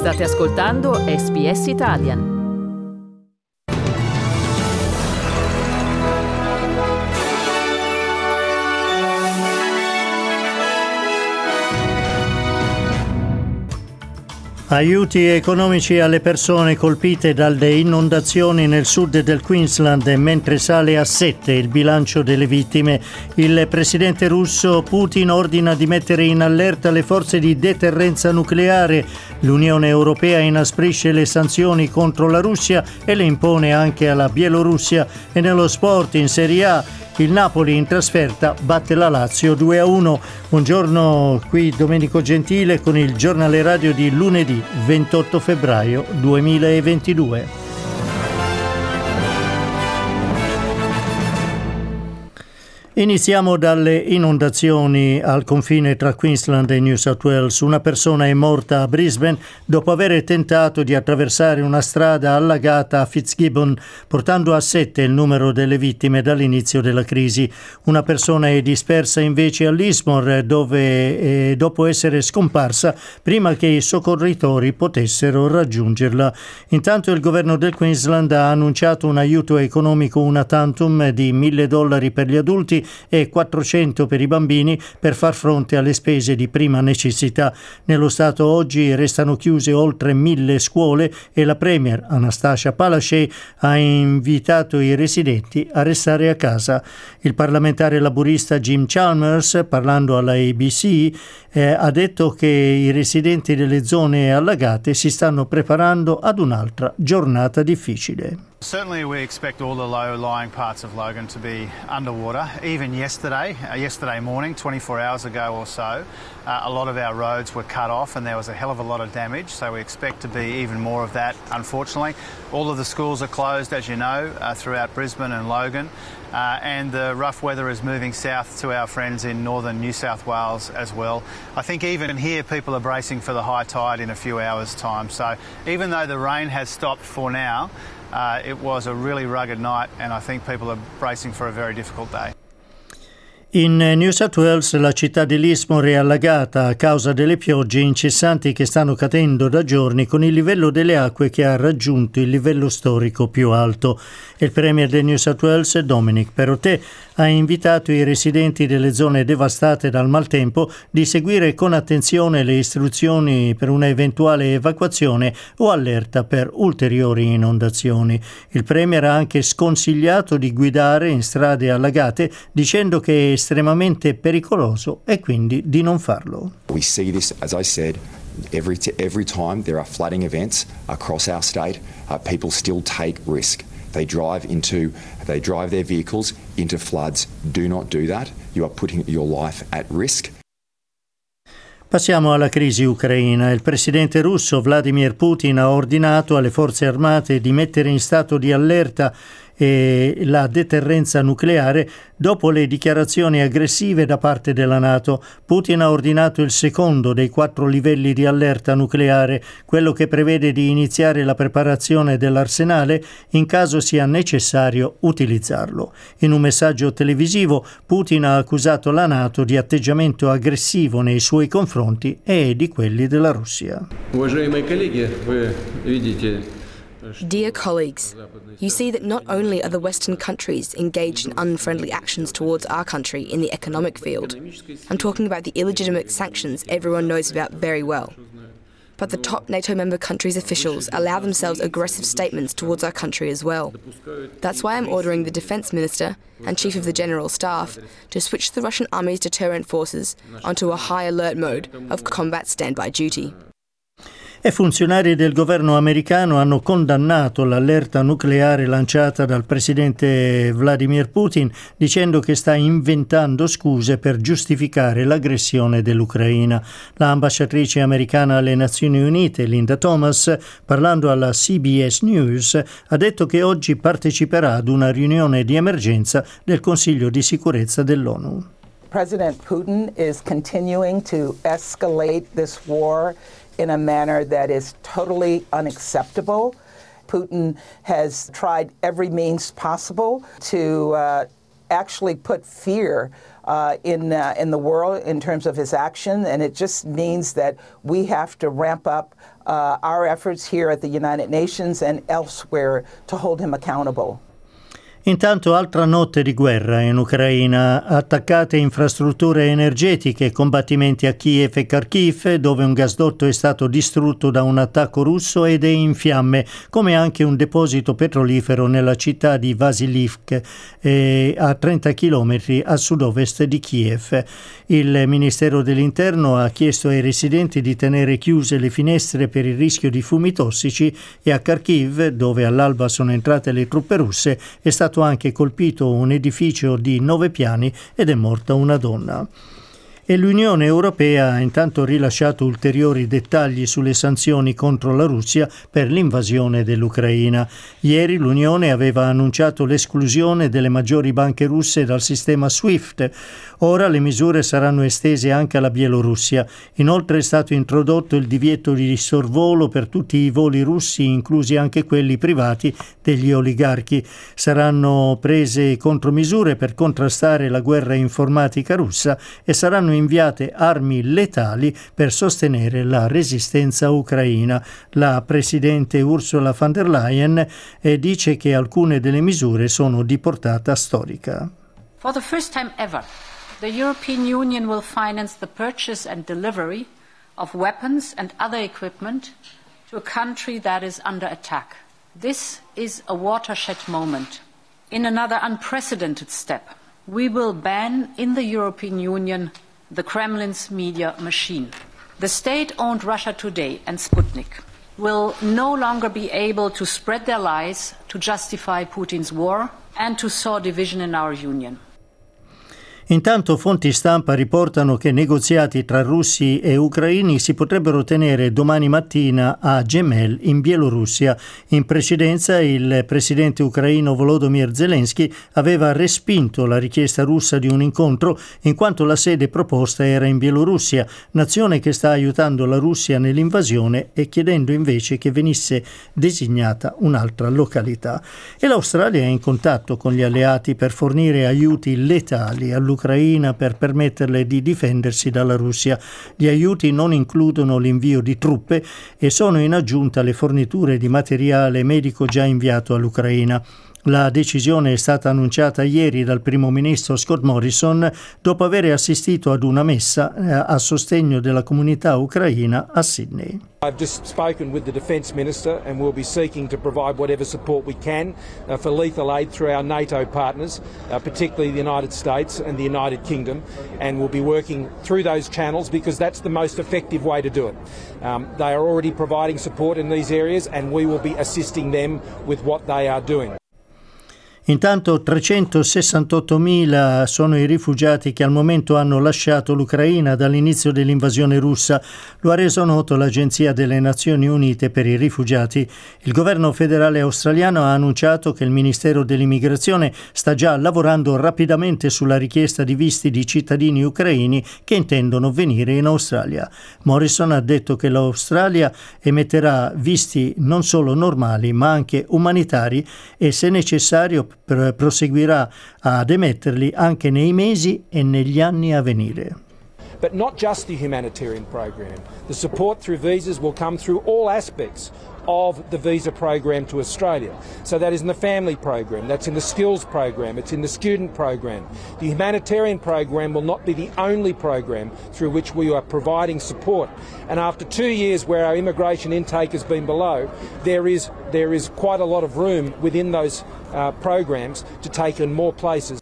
State ascoltando SBS Italian. Aiuti economici alle persone colpite dalle inondazioni nel sud del Queensland, mentre sale a 7 il bilancio delle vittime. Il presidente russo Putin ordina di mettere in allerta le forze di deterrenza nucleare. L'Unione Europea inasprisce le sanzioni contro la Russia e le impone anche alla Bielorussia. E nello sport, in Serie A, il Napoli in trasferta batte la Lazio 2-1. Buongiorno, qui Domenico Gentile con il giornale radio di lunedì 28 febbraio 2022. Iniziamo dalle inondazioni al confine tra Queensland e New South Wales. Una persona è morta a Brisbane dopo aver tentato di attraversare una strada allagata a Fitzgibbon, portando a 7 il numero delle vittime dall'inizio della crisi. Una persona è dispersa invece a Lismore, dove dopo essere scomparsa prima che i soccorritori potessero raggiungerla. Intanto il governo del Queensland ha annunciato un aiuto economico una tantum di $1.000 per gli adulti e 400 per i bambini per far fronte alle spese di prima necessità. Nello Stato oggi restano chiuse oltre 1.000 scuole e la Premier Anastasia Palaszczuk ha invitato i residenti a restare a casa. Il parlamentare laburista Jim Chalmers, parlando alla ABC, ha detto che i residenti delle zone allagate si stanno preparando ad un'altra giornata difficile. Certainly we expect all the low-lying parts of Logan to be underwater. Even yesterday morning, 24 hours ago or so, a lot of our roads were cut off and there was a hell of a lot of damage, so we expect to be even more of that, unfortunately. All of the schools are closed, as you know, throughout Brisbane and Logan, and the rough weather is moving south to our friends in northern New South Wales as well. I think even here people are bracing for the high tide in a few hours' time, so even though the rain has stopped for now, it was a really rugged night and I think people are bracing for a very difficult day. In New South Wales la città di Lismore è allagata a causa delle piogge incessanti che stanno cadendo da giorni, con il livello delle acque che ha raggiunto il livello storico più alto. Il premier del New South Wales, Dominic Perrottet, ha invitato i residenti delle zone devastate dal maltempo di seguire con attenzione le istruzioni per una eventuale evacuazione o allerta per ulteriori inondazioni. Il premier ha anche sconsigliato di guidare in strade allagate, dicendo che è estremamente pericoloso e quindi di non farlo. We see this, as I said, every time there are flooding events across our state, people still take risk. They drive their vehicles into floods. Do not do that. You are putting your life at risk. Passiamo alla crisi ucraina. Il presidente russo Vladimir Putin ha ordinato alle forze armate di mettere in stato di allerta e la deterrenza nucleare dopo le dichiarazioni aggressive da parte della NATO. Putin ha ordinato il secondo dei 4 livelli di allerta nucleare, quello che prevede di iniziare la preparazione dell'arsenale in caso sia necessario utilizzarlo. In un messaggio televisivo Putin ha accusato la NATO di atteggiamento aggressivo nei suoi confronti e di quelli della Russia. Dear colleagues, you see that not only are the Western countries engaged in unfriendly actions towards our country in the economic field, I'm talking about the illegitimate sanctions everyone knows about very well, but the top NATO member countries' officials allow themselves aggressive statements towards our country as well. That's why I'm ordering the Defence Minister and Chief of the General Staff to switch the Russian Army's deterrent forces onto a high alert mode of combat standby duty. E funzionari del governo americano hanno condannato l'allerta nucleare lanciata dal presidente Vladimir Putin, dicendo che sta inventando scuse per giustificare l'aggressione dell'Ucraina. L'ambasciatrice americana alle Nazioni Unite, Linda Thomas, parlando alla CBS News, ha detto che oggi parteciperà ad una riunione di emergenza del Consiglio di sicurezza dell'ONU. President Putin is continuing to escalate this war in a manner that is totally unacceptable. Putin has tried every means possible to actually put fear in the world in terms of his action, and it just means that we have to ramp up our efforts here at the United Nations and elsewhere to hold him accountable. Intanto altra notte di guerra in Ucraina, attaccate infrastrutture energetiche, combattimenti a Kiev e Kharkiv, dove un gasdotto è stato distrutto da un attacco russo ed è in fiamme, come anche un deposito petrolifero nella città di Vasilivk, a 30 km a sud-ovest di Kiev. Il Ministero dell'Interno ha chiesto ai residenti di tenere chiuse le finestre per il rischio di fumi tossici e a Kharkiv, dove all'alba sono entrate le truppe russe, è stato anche colpito un edificio di 9 piani ed è morta una donna. E l'Unione Europea ha intanto rilasciato ulteriori dettagli sulle sanzioni contro la Russia per l'invasione dell'Ucraina. Ieri l'Unione aveva annunciato l'esclusione delle maggiori banche russe dal sistema SWIFT. Ora le misure saranno estese anche alla Bielorussia. Inoltre è stato introdotto il divieto di sorvolo per tutti i voli russi, inclusi anche quelli privati degli oligarchi. Saranno prese contromisure per contrastare la guerra informatica russa e saranno inviate armi letali per sostenere la resistenza ucraina. La presidente Ursula von der Leyen dice che alcune delle misure sono di portata storica. For the first time ever, the European Union will finance the purchase and delivery of weapons and other equipment to a country that is under attack. This is a watershed moment. In another unprecedented step, we will ban in the European Union the Kremlin's media machine. The state-owned Russia Today and Sputnik will no longer be able to spread their lies to justify Putin's war and to sow division in our union. Intanto fonti stampa riportano che negoziati tra russi e ucraini si potrebbero tenere domani mattina a Gemel in Bielorussia. In precedenza il presidente ucraino Volodymyr Zelensky aveva respinto la richiesta russa di un incontro in quanto la sede proposta era in Bielorussia, nazione che sta aiutando la Russia nell'invasione e chiedendo invece che venisse designata un'altra località. E l'Australia è in contatto con gli alleati per fornire aiuti letali all'Ucraina per permetterle di difendersi dalla Russia. Gli aiuti non includono l'invio di truppe e sono in aggiunta le forniture di materiale medico già inviato all'Ucraina. La decisione è stata annunciata ieri dal primo ministro Scott Morrison dopo aver assistito ad una messa a sostegno della comunità ucraina a Sydney. I've just spoken with the Defence Minister and we'll be seeking to provide whatever support we can for lethal aid through our NATO partners, particularly the United States and the United Kingdom, and we'll be working through those channels because that's the most effective way to do it. They are already providing support in these areas and we will be assisting them with what they are doing. Intanto 368.000 sono i rifugiati che al momento hanno lasciato l'Ucraina dall'inizio dell'invasione russa. Lo ha reso noto l'Agenzia delle Nazioni Unite per i rifugiati. Il governo federale australiano ha annunciato che il Ministero dell'Immigrazione sta già lavorando rapidamente sulla richiesta di visti di cittadini ucraini che intendono venire in Australia. Morrison ha detto che l'Australia emetterà visti non solo normali ma anche umanitari e se necessario proseguirà ad emetterli anche nei mesi e negli anni a venire. But not just the humanitarian program. The support through visas will come through all aspects of the visa program to Australia. So that is in the family program, that's in the skills program, it's in the student program. The humanitarian program will not be the only program through which we are providing support. And after 2 years where our immigration intake has been below, there is quite a lot of room within those programs to take in more places.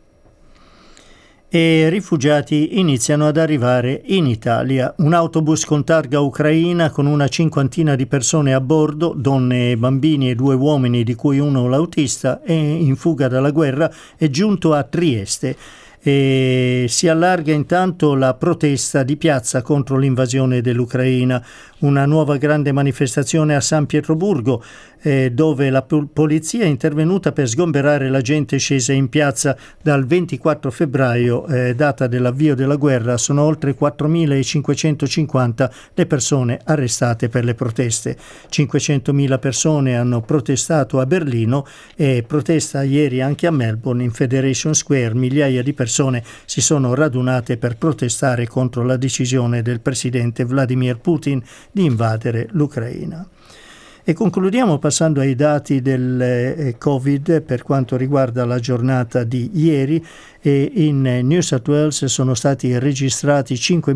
E rifugiati iniziano ad arrivare in Italia. Un autobus con targa ucraina con una cinquantina di persone a bordo, donne e bambini e 2 uomini di cui uno l'autista, è in fuga dalla guerra, è giunto a Trieste. E si allarga intanto la protesta di piazza contro l'invasione dell'Ucraina. Una nuova grande manifestazione a San Pietroburgo dove la polizia è intervenuta per sgomberare la gente scesa in piazza. Dal 24 febbraio, data dell'avvio della guerra, sono oltre 4.550 le persone arrestate per le proteste. 500.000 persone hanno protestato a Berlino e protesta ieri anche a Melbourne in Federation Square, migliaia di persone persone si sono radunate per protestare contro la decisione del presidente Vladimir Putin di invadere l'Ucraina. E concludiamo passando ai dati del Covid per quanto riguarda la giornata di ieri. E in New South Wales sono stati registrati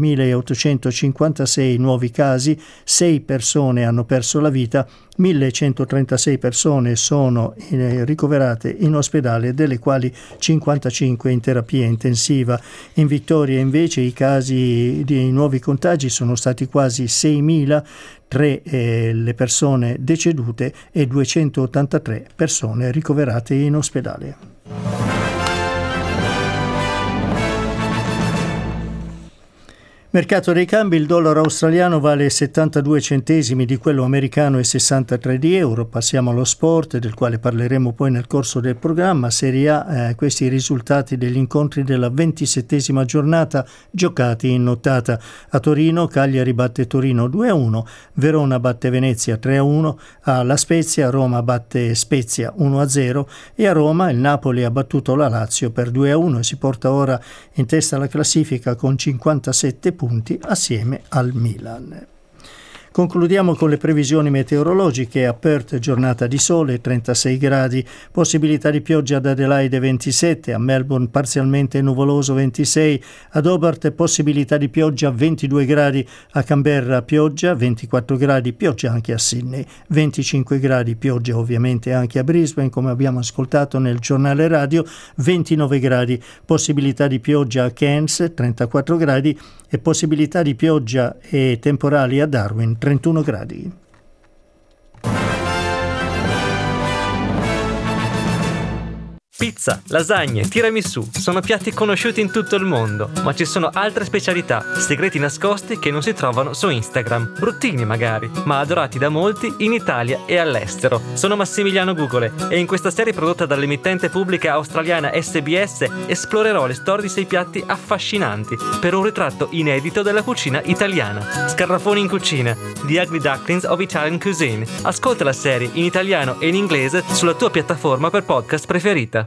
5.856 nuovi casi, 6 persone hanno perso la vita, 1.136 persone sono ricoverate in ospedale, delle quali 55 in terapia intensiva. In Victoria invece i casi di nuovi contagi sono stati quasi 6.000, 3 le persone decedute e 283 persone ricoverate in ospedale. Mercato dei cambi, il dollaro australiano vale 72 centesimi di quello americano e 63 di euro. Passiamo allo sport, del quale parleremo poi nel corso del programma. Serie A, questi i risultati degli incontri della 27esima giornata giocati in nottata. A Torino, Cagliari batte Torino 2-1, Verona batte Venezia 3-1, a La Spezia Roma batte Spezia 1-0 e a Roma il Napoli ha battuto la Lazio per 2-1 e si porta ora in testa alla classifica con 57 punti assieme al Milan. Concludiamo con le previsioni meteorologiche. A Perth giornata di sole, 36 gradi, possibilità di pioggia ad Adelaide 27, a Melbourne parzialmente nuvoloso 26, ad Hobart possibilità di pioggia 22 gradi, a Canberra pioggia 24 gradi, pioggia anche a Sydney, 25 gradi, pioggia ovviamente anche a Brisbane come abbiamo ascoltato nel giornale radio, 29 gradi, possibilità di pioggia a Cairns 34 gradi e possibilità di pioggia e temporali a Darwin 31 gradi. Pizza, lasagne, tiramisù sono piatti conosciuti in tutto il mondo, ma ci sono altre specialità, segreti nascosti che non si trovano su Instagram, bruttini magari, ma adorati da molti in Italia e all'estero. Sono Massimiliano Gugole e in questa serie prodotta dall'emittente pubblica australiana SBS esplorerò le storie di 6 piatti affascinanti per un ritratto inedito della cucina italiana. Scarafoni in cucina, The Ugly Ducklings of Italian Cuisine. Ascolta la serie in italiano e in inglese sulla tua piattaforma per podcast preferita.